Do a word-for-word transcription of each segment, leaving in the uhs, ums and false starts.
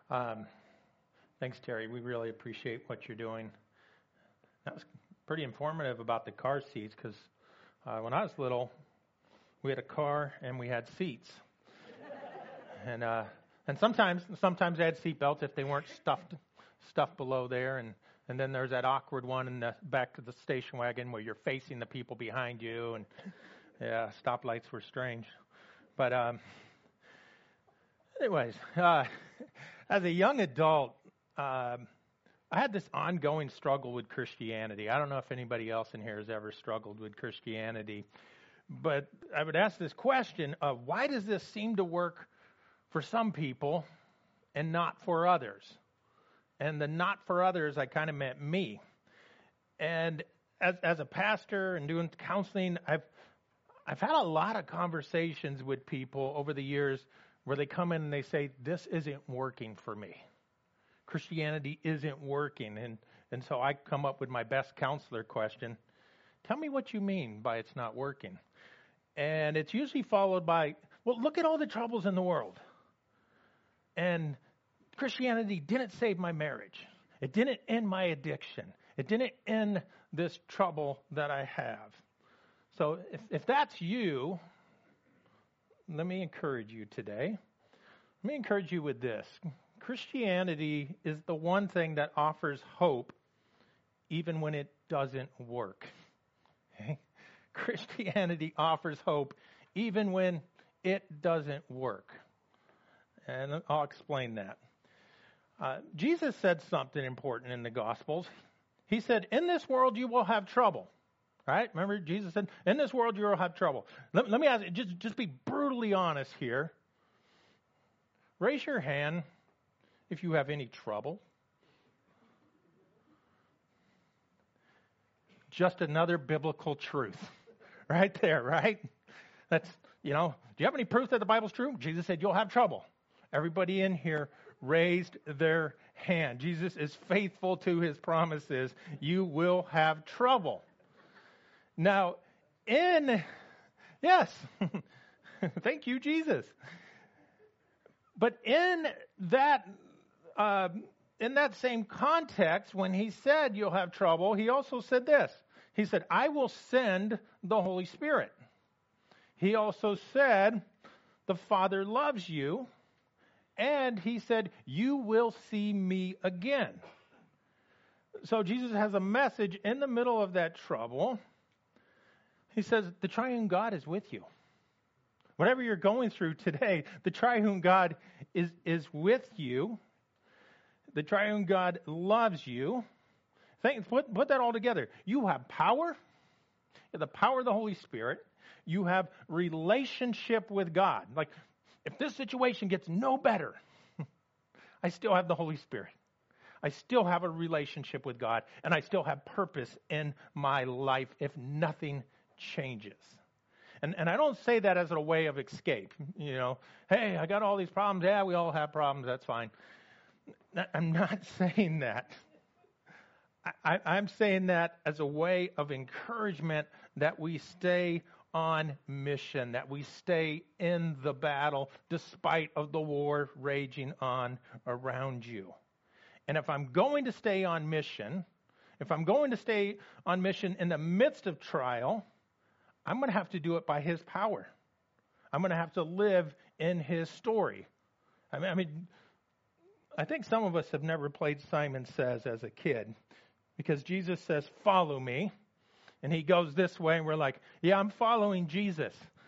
Um, thanks, Terry. We really appreciate what you're doing. That was pretty informative about the car seats because uh, when I was little, we had a car and we had seats, and uh, and sometimes sometimes they had seat belts if they weren't stuffed stuffed below there, and and then there's that awkward one in the back of the station wagon where you're facing the people behind you, and yeah, stoplights were strange, but um, anyways, uh, as a young adult. Um, I had this ongoing struggle with Christianity. I don't know if anybody else in here has ever struggled with Christianity, but I would ask this question of why does this seem to work for some people and not for others? And the not for others, I kind of meant me. And as as a pastor and doing counseling, I've I've had a lot of conversations with people over the years where they come in and they say, this isn't working for me. Christianity isn't working. And, and so I come up with my best counselor question. Tell me what you mean by it's not working. And it's usually followed by, well, look at all the troubles in the world. And Christianity didn't save my marriage. It didn't end my addiction. It didn't end this trouble that I have. So if, if that's you, let me encourage you today. Let me encourage you with this. Christianity is the one thing that offers hope even when it doesn't work. Okay? Christianity offers hope even when it doesn't work. And I'll explain that. Uh, Jesus said something important in the Gospels. He said, in this world you will have trouble. Right? Remember Jesus said, in this world you will have trouble. Let, let me ask you, just, just be brutally honest here. Raise your hand if you have any trouble. Just another biblical truth right there, right? That's, you know, do you have any proof that the Bible's true? Jesus said you'll have trouble. Everybody in here raised their hand. Jesus is faithful to his promises. You will have trouble. Now, in, yes, thank you, Jesus. But in that Uh, in that same context, when he said you'll have trouble, he also said this. He said, I will send the Holy Spirit. He also said, the Father loves you. And he said, you will see me again. So Jesus has a message in the middle of that trouble. He says, the triune God is with you. Whatever you're going through today, the triune God is, is with you. The triune God loves you. Think, put, put that all together. You have power, the power of the Holy Spirit. You have relationship with God. Like, if this situation gets no better, I still have the Holy Spirit. I still have a relationship with God, and I still have purpose in my life if nothing changes. And, and I don't say that as a way of escape. You know, hey, I got all these problems. Yeah, we all have problems. That's fine. I'm not saying that. I, I'm saying that as a way of encouragement that we stay on mission, that we stay in the battle despite of the war raging on around you. And if I'm going to stay on mission, if I'm going to stay on mission in the midst of trial, I'm going to have to do it by his power. I'm going to have to live in his story. I mean, I mean I think some of us have never played Simon Says as a kid because Jesus says, follow me. And he goes this way and we're like, yeah, I'm following Jesus.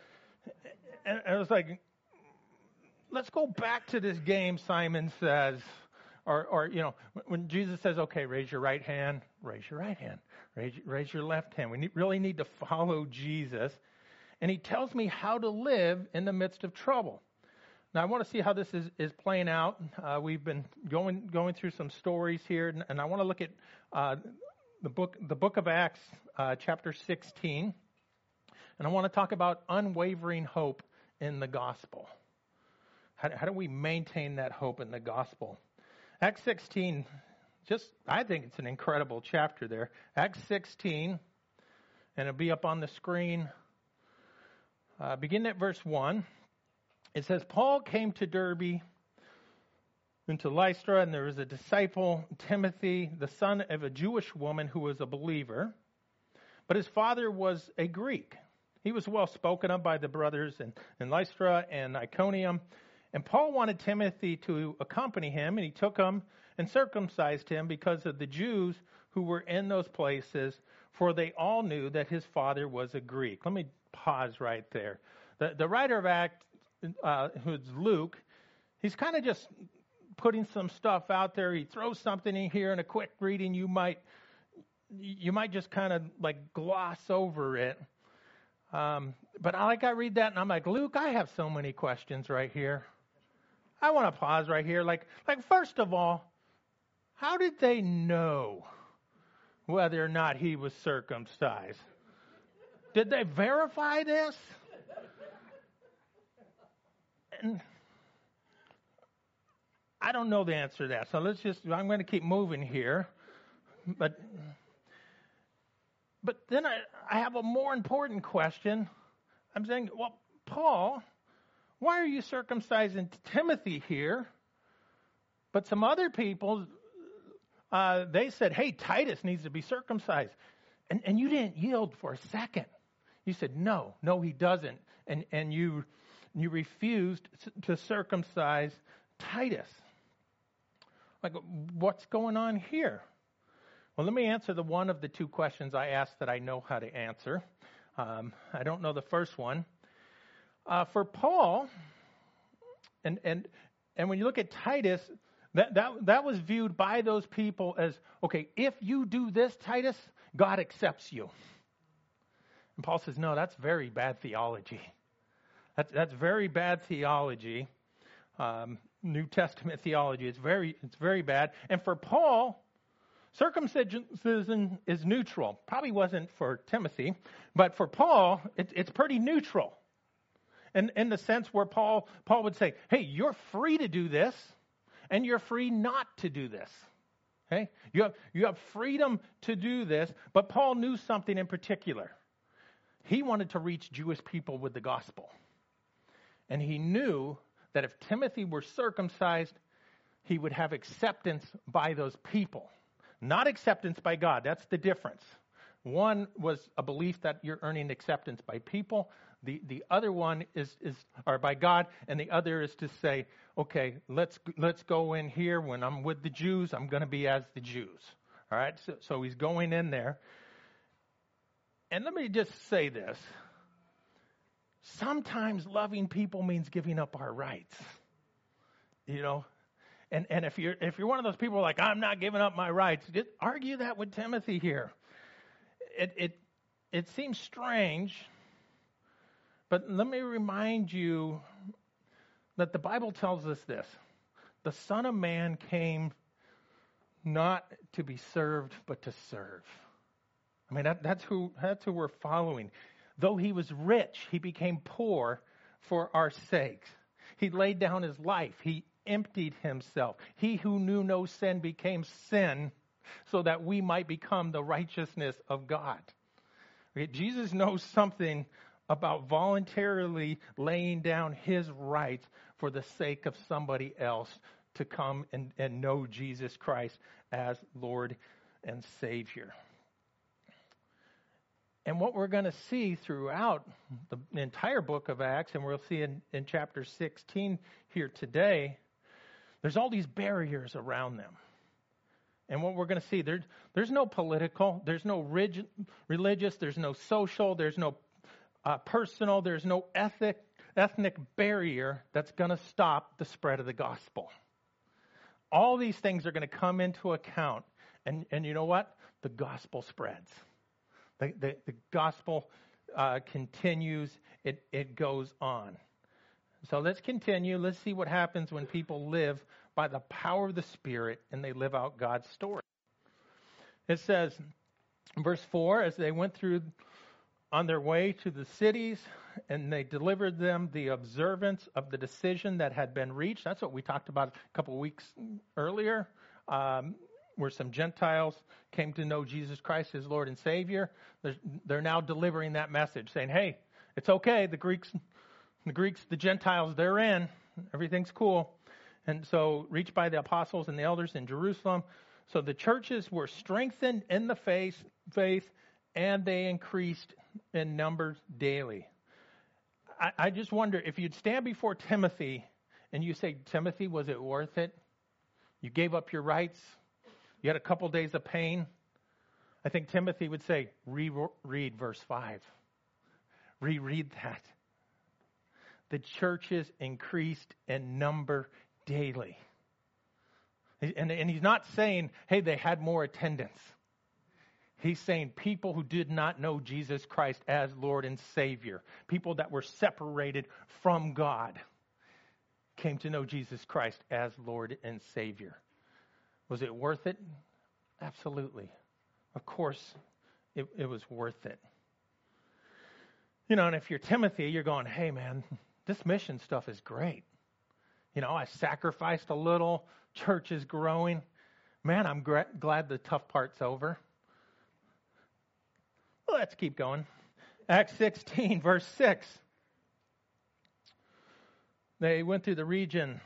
And I was like, let's go back to this game, Simon Says. Or, or you know, when Jesus says, okay, raise your right hand, raise your right hand. Raise, raise your left hand. We need, really need to follow Jesus. And he tells me how to live in the midst of trouble. Now, I want to see how this is, is playing out. Uh, we've been going going through some stories here, and, and I want to look at uh, the book the book of Acts, uh, chapter sixteen, and I want to talk about unwavering hope in the gospel. How, how do we maintain that hope in the gospel? Acts sixteen, just I think it's an incredible chapter there. Acts sixteen, and it'll be up on the screen. Uh, begin at verse one. It says, Paul came to Derbe into Lystra, and there was a disciple, Timothy, the son of a Jewish woman who was a believer. But his father was a Greek. He was well spoken of by the brothers in, in Lystra and Iconium. And Paul wanted Timothy to accompany him, and he took him and circumcised him because of the Jews who were in those places, for they all knew that his father was a Greek. Let me pause right there. The, the writer of Acts, uh, who's Luke, he's kind of just putting some stuff out there. He throws something in here, and a quick reading, you might you might just kind of like gloss over it. Um, but I, like I read that, and I'm like, Luke, I have so many questions right here. I want to pause right here. Like, like first of all, how did they know whether or not he was circumcised? Did they verify this? And I don't know the answer to that. So let's just, I'm going to keep moving here. But but then I, I have a more important question. I'm saying, well, Paul, why are you circumcising Timothy here? But some other people, uh, they said, hey, Titus needs to be circumcised. And and you didn't yield for a second. You said, no, no, he doesn't. And and you you refused to circumcise Titus. Like, what's going on here? Well, let me answer the one of the two questions I asked that I know how to answer. Um, I don't know the first one. Uh, for Paul, and and and when you look at Titus, that, that that was viewed by those people as, okay, if you do this, Titus, God accepts you. And Paul says, no, that's very bad theology. That's that's very bad theology. Um, New Testament theology. It's very it's very bad. And for Paul, circumcision is neutral. Probably wasn't for Timothy, but for Paul, it, it's pretty neutral. In, in the sense where Paul Paul would say, hey, you're free to do this, and you're free not to do this. Okay? You have, you have freedom to do this, but Paul knew something in particular. He wanted to reach Jewish people with the gospel. And he knew that if Timothy were circumcised, he would have acceptance by those people. Not acceptance by God. That's the difference. One was a belief that you're earning acceptance by people. The the other one is is or by God, and the other is to say, okay, let's let's go in here. When I'm with the Jews, I'm going to be as the Jews. All right. So, so he's going in there. And let me just say this. Sometimes loving people means giving up our rights. You know, and and if you're if you're one of those people like, I'm not giving up my rights, just argue that with Timothy here. It it it seems strange, but let me remind you that the Bible tells us this: the Son of Man came not to be served, but to serve. I mean, that, that's who that's who we're following. Though he was rich, he became poor for our sakes. He laid down his life. He emptied himself. He who knew no sin became sin so that we might become the righteousness of God. Okay, Jesus knows something about voluntarily laying down his rights for the sake of somebody else to come and, and know Jesus Christ as Lord and Savior. And what we're going to see throughout the entire book of Acts, and we'll see in, in chapter sixteen here today, there's all these barriers around them. And what we're going to see, there, there's no political, there's no rigid, religious, there's no social, there's no uh, personal, there's no ethnic, ethnic barrier that's going to stop the spread of the gospel. All these things are going to come into account. And, and you know what? The gospel spreads. The, the, the gospel uh, continues. It, it goes on. So let's continue. Let's see what happens when people live by the power of the Spirit and they live out God's story. It says, verse four, as they went through on their way to the cities and they delivered them the observance of the decision that had been reached. That's what we talked about a couple of weeks earlier. Um, where some Gentiles came to know Jesus Christ as Lord and Savior. They're, they're now delivering that message, saying, hey, it's okay. The Greeks, the Greeks, the Gentiles, they're in. Everything's cool. And so reached by the apostles and the elders in Jerusalem. So the churches were strengthened in the faith, faith and they increased in numbers daily. I, I just wonder if you'd stand before Timothy and you say, Timothy, was it worth it? You gave up your rights. You had a couple days of pain. I think Timothy would say, reread verse five. Reread that. The churches increased in number daily. And, and he's not saying, hey, they had more attendance. He's saying people who did not know Jesus Christ as Lord and Savior, people that were separated from God, came to know Jesus Christ as Lord and Savior. Was it worth it? Absolutely. Of course, it, it was worth it. You know, and if you're Timothy, you're going, hey, man, this mission stuff is great. You know, I sacrificed a little. Church is growing. Man, I'm gra- glad the tough part's over. Well, let's keep going. Acts sixteen, verse six. They went through the region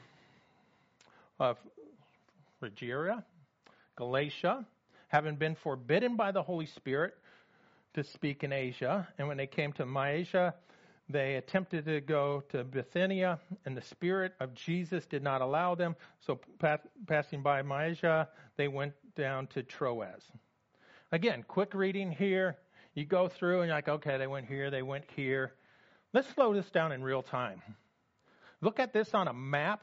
of Phrygia, Galatia, having been forbidden by the Holy Spirit to speak in Asia. And when they came to Mysia, they attempted to go to Bithynia, and the Spirit of Jesus did not allow them. So pass, passing by Mysia, they went down to Troas. Again, quick reading here. You go through and you're like, okay, they went here, they went here. Let's slow this down in real time. Look at this on a map.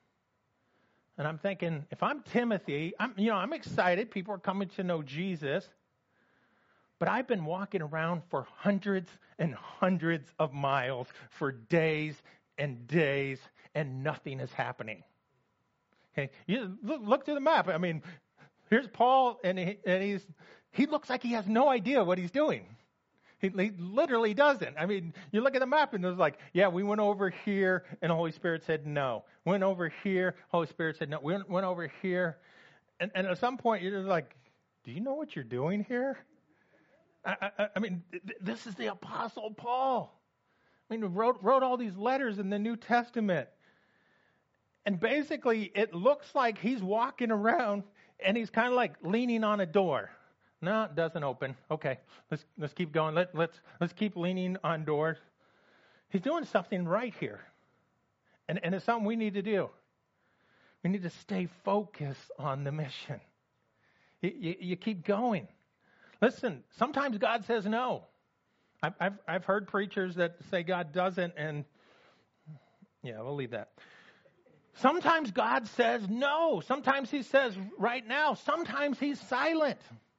And I'm thinking, if I'm Timothy, I'm, you know, I'm excited. People are coming to know Jesus. But I've been walking around for hundreds and hundreds of miles for days and days, and nothing is happening. Okay, you look, look to the map. I mean, here's Paul, and he, and he's he looks like he has no idea what he's doing. He, he literally doesn't. I mean, you look at the map, and it's like, yeah, we went over here, and the Holy Spirit said no. Went over here, Holy Spirit said no. We went, went over here, and, and at some point, you're like, do you know what you're doing here? I, I, I mean, th- this is the Apostle Paul. I mean, wrote wrote all these letters in the New Testament. And basically, it looks like he's walking around and he's kind of like leaning on a door. No, it doesn't open. Okay, let's let's keep going. Let, let's let's keep leaning on doors. He's doing something right here. And, and it's something we need to do. We need to stay focused on the mission. You, you, you keep going. Listen, sometimes God says no. I've, I've I've heard preachers that say God doesn't, and yeah, we'll leave that. Sometimes God says no. Sometimes He says right now. Sometimes He's silent.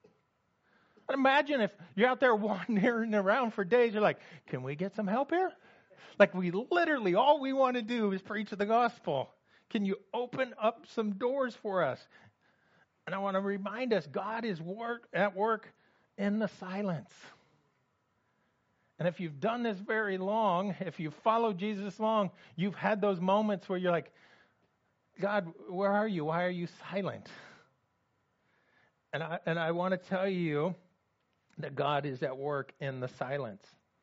Imagine if you're out there wandering around for days. You're like, can we get some help here? Like we literally, all we want to do is preach the gospel. Can you open up some doors for us? And I want to remind us, God is work at work in the silence. And if you've done this very long, if you've followed Jesus long, you've had those moments where you're like, God, where are you? Why are you silent? And I, and I want to tell you that God is at work in the silence.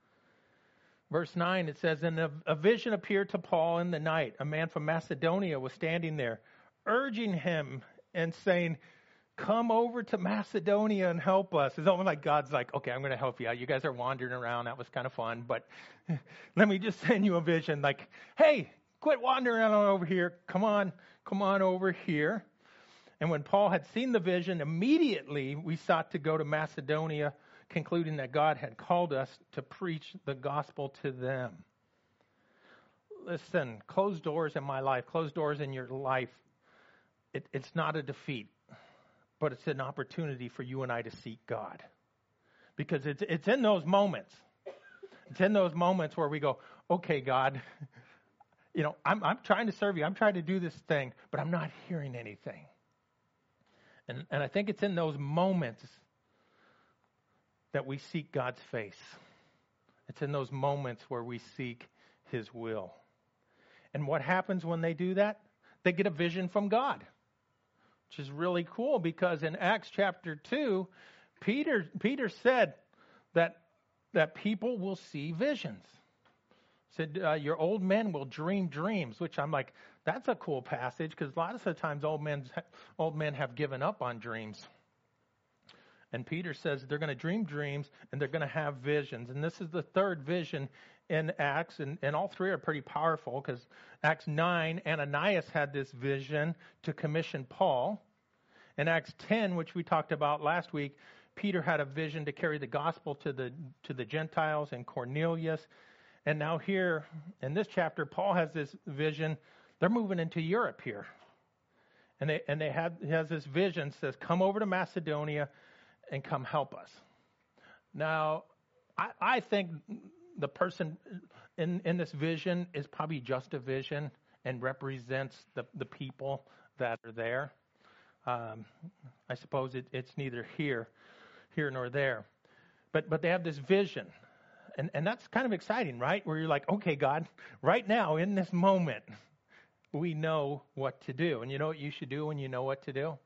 Verse nine, it says, and a, a vision appeared to Paul in the night. A man from Macedonia was standing there, urging him and saying, come over to Macedonia and help us. It's almost like God's like, okay, I'm going to help you out. You guys are wandering around. That was kind of fun. But let me just send you a vision like, hey, quit wandering around over here. Come on, come on over here. And when Paul had seen the vision, immediately we sought to go to Macedonia, concluding that God had called us to preach the gospel to them. Listen, closed doors in my life, closed doors in your life, it, it's not a defeat. But it's an opportunity for you and I to seek God. Because it's it's in those moments. It's in those moments where we go, okay, God, you know, I'm I'm trying to serve you. I'm trying to do this thing, but I'm not hearing anything. And and I think it's in those moments that we seek God's face. It's in those moments where we seek His will. And what happens when they do that? They get a vision from God. Which is really cool because in Acts chapter two, Peter Peter said that that people will see visions. Said uh, your old men will dream dreams, which I'm like, that's a cool passage because a lot of the times old men, old men have given up on dreams. And Peter says they're going to dream dreams and they're going to have visions. And this is the third vision in Acts, and, and all three are pretty powerful because Acts nine, Ananias had this vision to commission Paul. In Acts ten, which we talked about last week, Peter had a vision to carry the gospel to the to the Gentiles and Cornelius. And now here in this chapter, Paul has this vision. They're moving into Europe here. And they and they have he has this vision, says, come over to Macedonia and come help us. Now, I, I think the person in, in this vision is probably just a vision and represents the, the people that are there. Um, I suppose it, it's neither here, here nor there. But but they have this vision. And and that's kind of exciting, right? Where you're like, okay, God, right now in this moment, we know what to do. And you know what you should do when you know what to do?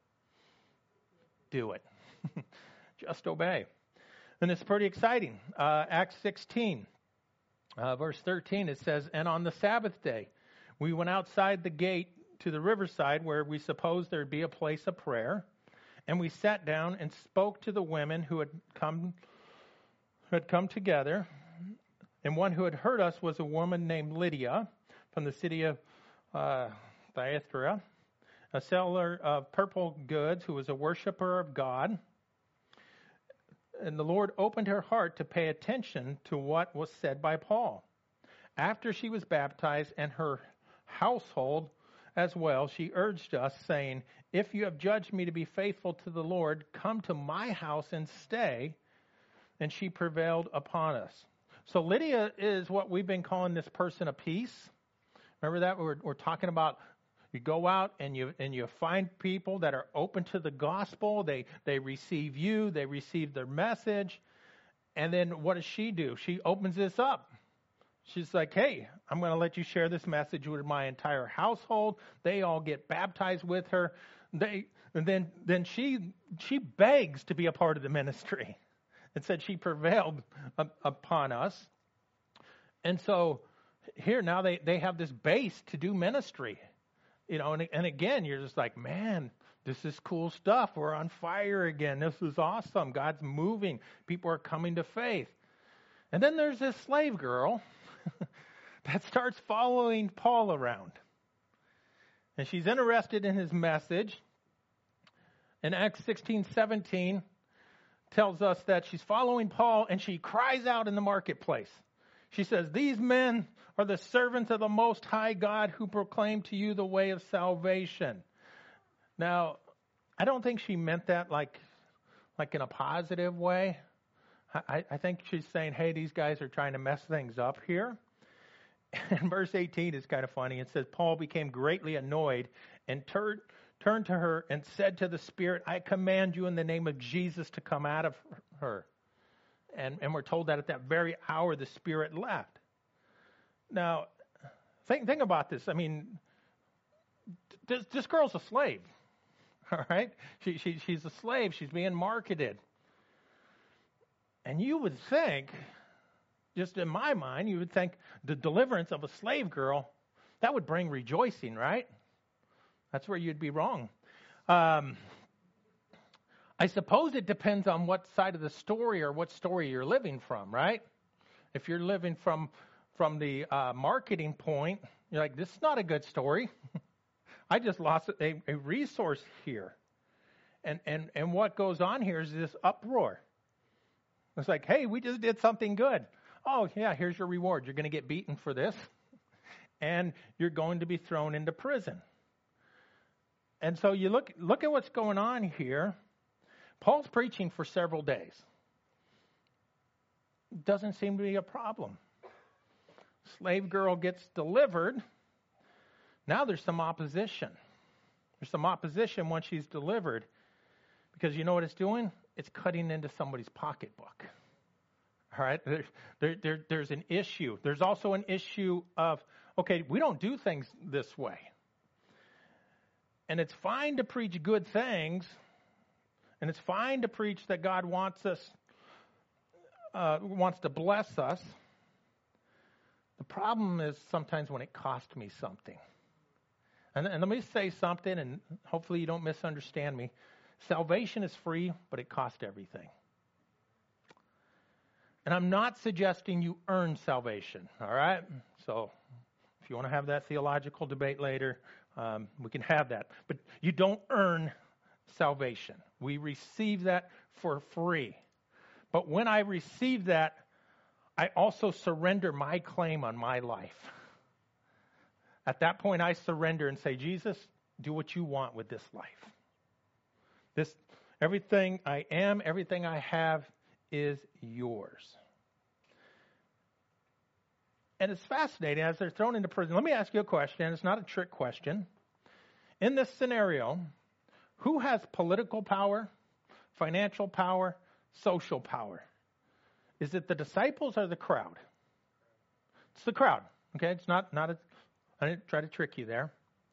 Do it. Just obey. And it's pretty exciting. Uh, Acts sixteen, uh, verse thirteen, it says, and on the Sabbath day, we went outside the gate to the riverside where we supposed there'd be a place of prayer. And we sat down and spoke to the women who had come who had come together. And one who had heard us was a woman named Lydia from the city of uh, Thyatira, a seller of purple goods who was a worshiper of God. And the Lord opened her heart to pay attention to what was said by Paul. After she was baptized and her household as well, she urged us, saying, if you have judged me to be faithful to the Lord, come to my house and stay. And she prevailed upon us. So Lydia is what we've been calling this person of peace. Remember that? We're, we're talking about you go out and you and you find people that are open to the gospel. They they receive you. They receive their message. And then what does she do? She opens this up. She's like, hey, I'm going to let you share this message with my entire household. They all get baptized with her. They and then then she she begs to be a part of the ministry. It said she prevailed upon us. And so here now they, they have this base to do ministry. You know, and, and again, you're just like, man, this is cool stuff. We're on fire again. This is awesome. God's moving. People are coming to faith. And then there's this slave girl that starts following Paul around. And she's interested in his message. In Acts sixteen seventeen, tells us that she's following Paul and she cries out in the marketplace. She says, these men are the servants of the Most High God who proclaim to you the way of salvation. Now, I don't think she meant that like, like in a positive way. I, I think she's saying, hey, these guys are trying to mess things up here. And verse eighteen is kind of funny. It says, Paul became greatly annoyed and turned turned to her and said to the Spirit, I command you in the name of Jesus to come out of her. And, and we're told that at that very hour the Spirit left. Now, think, think about this. I mean, this, this girl's a slave, all right? She, she, she's a slave. She's being marketed. And you would think, just in my mind, you would think the deliverance of a slave girl, that would bring rejoicing, right? That's where you'd be wrong. Um, I suppose it depends on what side of the story or what story you're living from, right? If you're living from from the uh, marketing point, you're like, this is not a good story. I just lost a, a resource here. And, and, and what goes on here is this uproar. It's like, hey, we just did something good. Oh, yeah, here's your reward. You're going to get beaten for this. And you're going to be thrown into prison. And so you look look at what's going on here. Paul's preaching for several days. Doesn't seem to be a problem. Slave girl gets delivered. Now there's some opposition. There's some opposition once she's delivered. Because you know what it's doing? It's cutting into somebody's pocketbook. All right? There, there, there, there's an issue. There's also an issue of, okay, we don't do things this way. And it's fine to preach good things, and it's fine to preach that God wants us, uh, wants to bless us. The problem is sometimes when it costs me something. And, and let me say something, and hopefully you don't misunderstand me. Salvation is free, but it costs everything. And I'm not suggesting you earn salvation, all right? So if you want to have that theological debate later, um, we can have that. But you don't earn salvation. We receive that for free. But when I receive that, I also surrender my claim on my life. At that point, I surrender and say, Jesus, do what you want with this life. This, everything I am, everything I have is yours. And it's fascinating as they're thrown into prison. Let me ask you a question. It's not a trick question. In this scenario, who has political power, financial power, social power? Is it the disciples or the crowd? It's the crowd. Okay, it's not, not a, I didn't try to trick you there.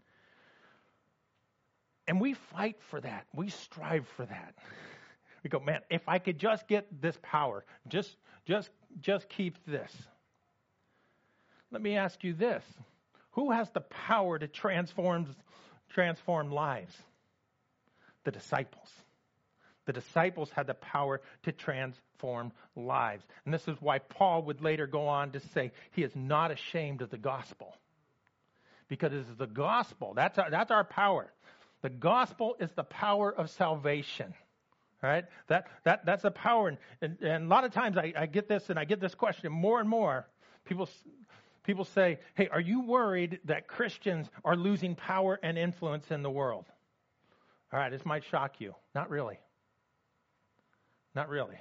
And we fight for that. We strive for that. We go, man, if I could just get this power, just, just, just keep this. Let me ask you this. Who has the power to transform, transform lives? The disciples. The disciples had the power to transform lives. And this is why Paul would later go on to say he is not ashamed of the gospel. Because it is the gospel. That's our, that's our power. The gospel is the power of salvation. Right? That that that's the power. And, and, and a lot of times I, I get this and I get this question more and more. People people say, hey, are you worried that Christians are losing power and influence in the world? All right, this might shock you. Not really. Not really.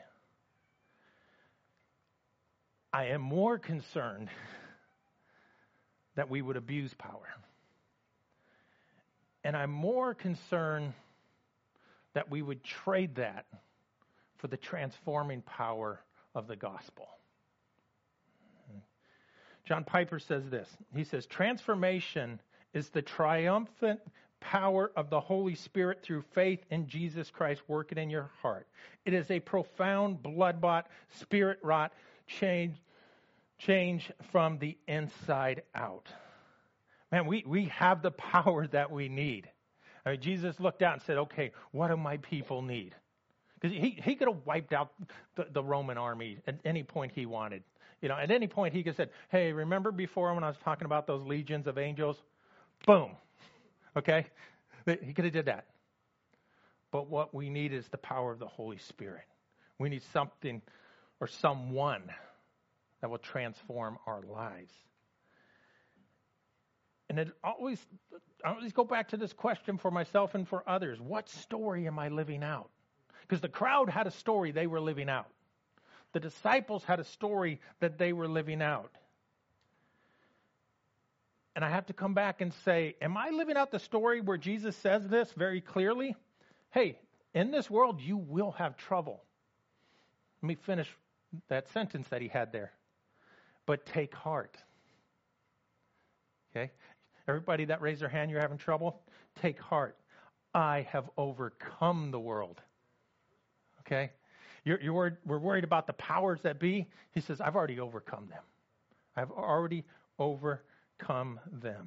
I am more concerned that we would abuse power. And I'm more concerned that we would trade that for the transforming power of the gospel. John Piper says this. He says, transformation is the triumphant power of the Holy Spirit through faith in Jesus Christ working in your heart. It is a profound, blood-bought, spirit-wrought change, change from the inside out. Man, we, we have the power that we need. I mean, Jesus looked out and said, okay, what do my people need? Because he, he could have wiped out the, the Roman army at any point he wanted. You know, at any point he could have said, hey, remember before when I was talking about those legions of angels? Boom. Okay? He could have did that. But what we need is the power of the Holy Spirit. We need something or someone that will transform our lives. And it always, I always go back to this question for myself and for others. What story am I living out? Because the crowd had a story they were living out. The disciples had a story that they were living out. And I have to come back and say, am I living out the story where Jesus says this very clearly? Hey, in this world you will have trouble. Let me finish that sentence that he had there. But take heart. Okay? Everybody that raised their hand, you're having trouble? Take heart. I have overcome the world. Okay? You're, you're worried, we're worried about the powers that be. He says, I've already overcome them. I've already overcome them.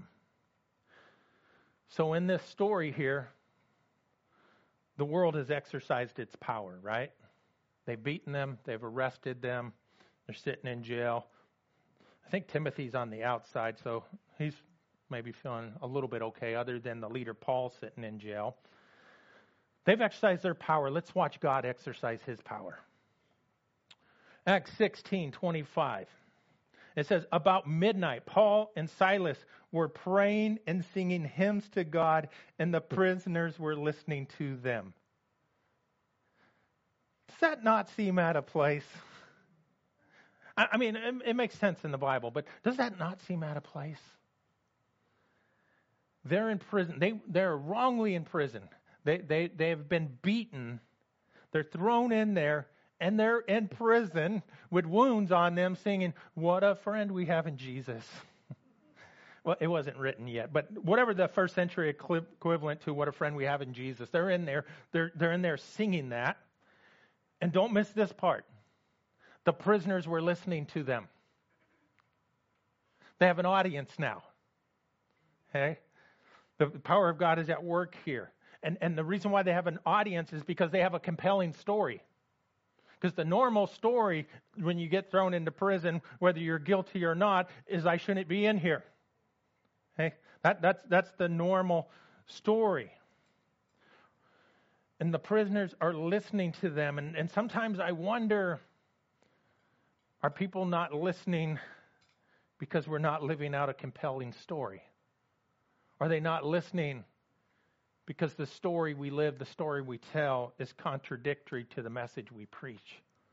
So in this story here, the world has exercised its power, right? They've beaten them. They've arrested them. They're sitting in jail. I think Timothy's on the outside, so he's maybe feeling a little bit okay, other than the leader Paul sitting in jail. They've exercised their power. Let's watch God exercise his power. Acts sixteen twenty-five. It says, about midnight, Paul and Silas were praying and singing hymns to God, and the prisoners were listening to them. Does that not seem out of place? I, I mean, it, it makes sense in the Bible, but does that not seem out of place? They're in prison. They, they're wrongly in prison. They, they, they have been beaten. They're thrown in there, and they're in prison with wounds on them singing, what a friend we have in Jesus. Well, it wasn't written yet, but whatever the first century equivalent to what a friend we have in Jesus, they're in there. They're, they're in there singing that. And don't miss this part. The prisoners were listening to them. They have an audience now. Okay? The power of God is at work here. And, and the reason why they have an audience is because they have a compelling story. Because the normal story when you get thrown into prison, whether you're guilty or not, is I shouldn't be in here. Okay? That, that's, that's the normal story. And the prisoners are listening to them. And, and sometimes I wonder, are people not listening because we're not living out a compelling story? Are they not listening because the story we live, the story we tell, is contradictory to the message we preach?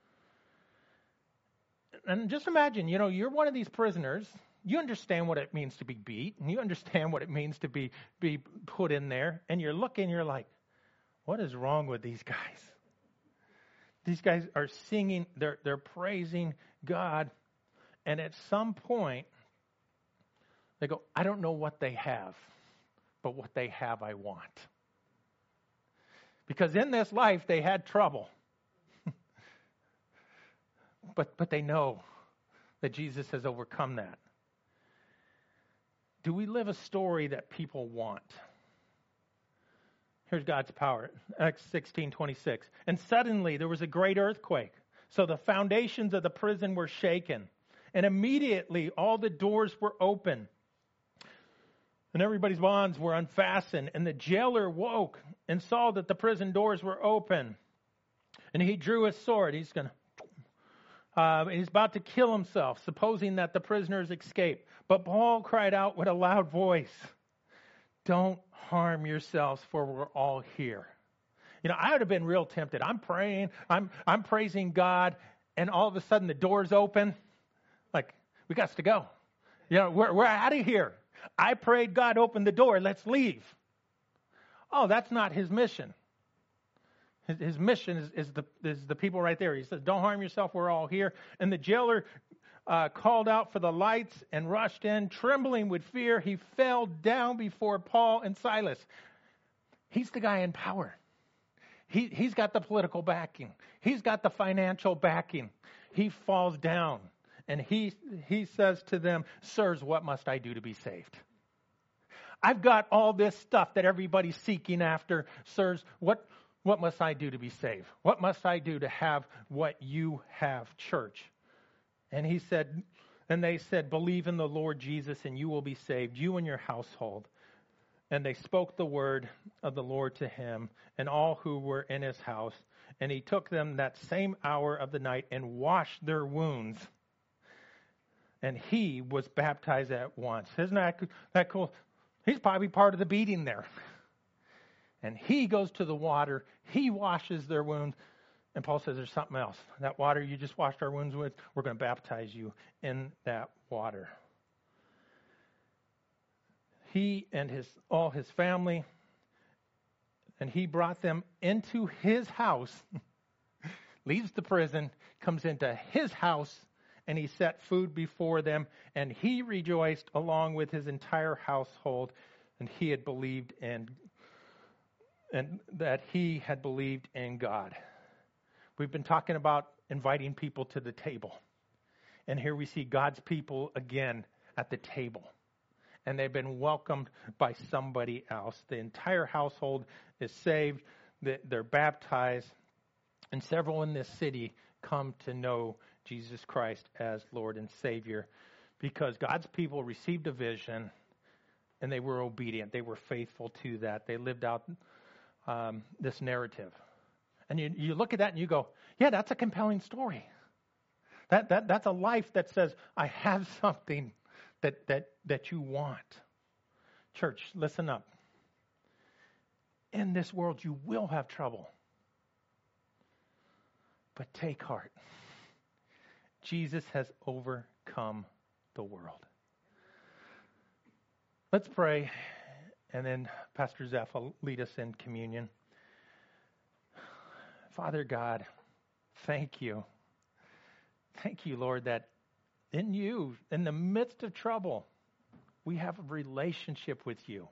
And just imagine, you know, you're one of these prisoners. You understand what it means to be beat, and you understand what it means to be, be put in there. And you're looking, you're like, what is wrong with these guys? These guys are singing, they're, they're praising God. And at some point, they go, I don't know what they have, but what they have I want. Because in this life, they had trouble. but, but they know that Jesus has overcome that. Do we live a story that people want? Here's God's power. Acts sixteen twenty-six. And suddenly there was a great earthquake. So the foundations of the prison were shaken. And immediately all the doors were open. And everybody's bonds were unfastened. And the jailer woke and saw that the prison doors were open. And he drew his sword. He's going to, uh, he's about to kill himself, supposing that the prisoners escaped. But Paul cried out with a loud voice, don't harm yourselves, for we're all here. You know, I would have been real tempted. I'm praying, I'm I'm praising God, and all of a sudden the doors open. Like, we got to go. You know, we're we're out of here. I prayed, God opened the door. Let's leave. Oh, that's not his mission. His, his mission is, is the is the people right there. He says, don't harm yourself. We're all here. And the jailer uh, called out for the lights and rushed in, trembling with fear. He fell down before Paul and Silas. He's the guy in power. He, he's got the political backing. He's got the financial backing. He falls down. And he he says to them, sirs, what must I do to be saved? I've got all this stuff that everybody's seeking after. Sirs, what, what must I do to be saved? What must I do to have what you have, church? And he said, and they said, believe in the Lord Jesus and you will be saved, you and your household. And they spoke the word of the Lord to him and all who were in his house. And he took them that same hour of the night and washed their wounds. And he was baptized at once. Isn't that, that cool? He's probably part of the beating there. And he goes to the water. He washes their wounds. And Paul says there's something else. That water you just washed our wounds with, we're going to baptize you in that water. He and his all his family, and he brought them into his house, leaves the prison, comes into his house, and he set food before them, and he rejoiced along with his entire household, and he had believed in, and that he had believed in God. We've been talking about inviting people to the table. And here we see God's people again at the table. And they've been welcomed by somebody else. The entire household is saved. They're baptized. And several in this city come to know Jesus Christ as Lord and Savior because God's people received a vision and they were obedient. They were faithful to that. They lived out um, this narrative. And you, you look at that and you go, yeah, that's a compelling story. That that that's a life that says, I have something that that that you want. Church, listen up. In this world, you will have trouble. But take heart. Jesus has overcome the world. Let's pray, and then Pastor Zeph will lead us in communion. Father God, thank you. Thank you, Lord, that in you, in the midst of trouble, we have a relationship with you.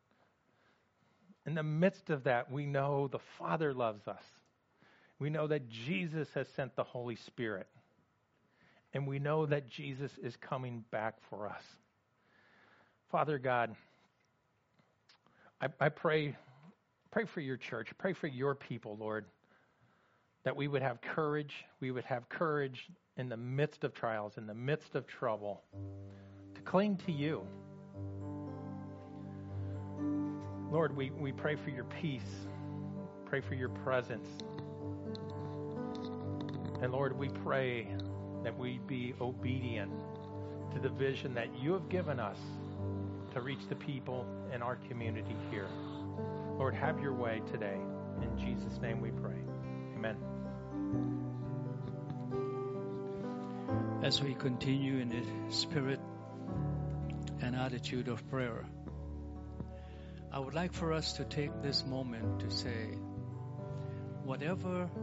In the midst of that, we know the Father loves us. We know that Jesus has sent the Holy Spirit. And we know that Jesus is coming back for us. Father God, I, I pray, pray for your church. Pray for your people, Lord, that we would have courage. We would have courage in the midst of trials, in the midst of trouble, to cling to you. Lord, we, we pray for your peace. Pray for your presence. And Lord, we pray that we be obedient to the vision that you have given us to reach the people in our community here. Lord, have your way today. In Jesus' name we pray. Amen. As we continue in the spirit and attitude of prayer, I would like for us to take this moment to say, whatever